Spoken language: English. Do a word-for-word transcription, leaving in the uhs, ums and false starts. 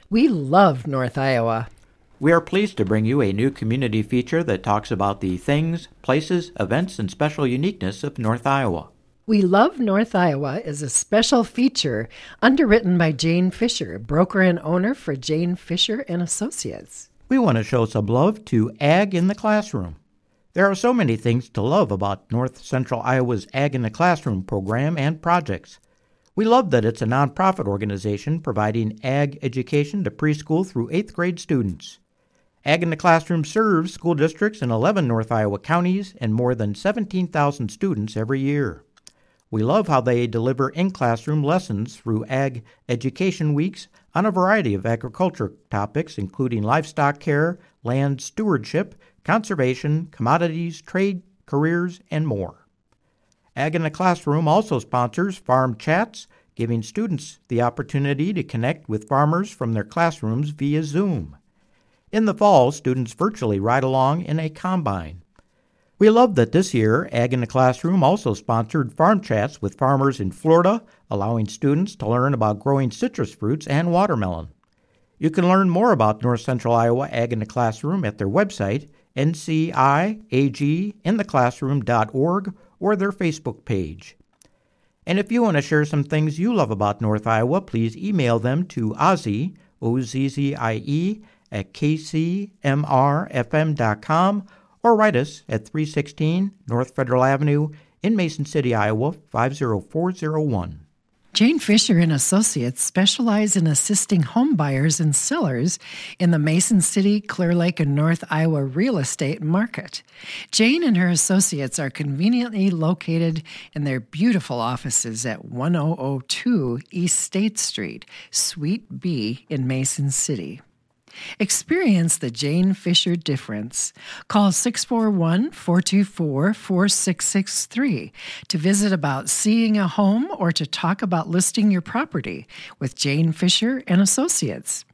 We love North Iowa. We are pleased to bring you a new community feature that talks about the things, places, events, and special uniqueness of North Iowa. We Love North Iowa is a special feature underwritten by Jane Fisher, broker and owner for Jane Fisher and Associates. We want to show some love to Ag in the Classroom. There are so many things to love about North Central Iowa's Ag in the Classroom program and projects. We love that it's a nonprofit organization providing ag education to preschool through eighth grade students. Ag in the Classroom serves school districts in eleven North Iowa counties and more than seventeen thousand students every year. We love how they deliver in-classroom lessons through ag education weeks on a variety of agriculture topics, including livestock care, land stewardship, conservation, commodities, trade, careers, and more. Ag in the Classroom also sponsors Farm Chats, giving students the opportunity to connect with farmers from their classrooms via Zoom. In the fall, students virtually ride along in a combine. We love that this year, Ag in the Classroom also sponsored Farm Chats with farmers in Florida, allowing students to learn about growing citrus fruits and watermelon. You can learn more about North Central Iowa Ag in the Classroom at their website, N C I A G in the classroom dot org, or their Facebook page. And if you want to share some things you love about North Iowa, please email them to Ozzie, O Z Z I E, at k c m r f m dot com, or write us at three sixteen North Federal Avenue in Mason City, Iowa, five oh four oh one. Jane Fisher and Associates specialize in assisting home buyers and sellers in the Mason City, Clear Lake, and North Iowa real estate market. Jane and her associates are conveniently located in their beautiful offices at one thousand two East State Street, Suite B in Mason City. Experience the Jane Fisher difference. Call six four one, four two four, four six six three to visit about seeing a home or to talk about listing your property with Jane Fisher and Associates.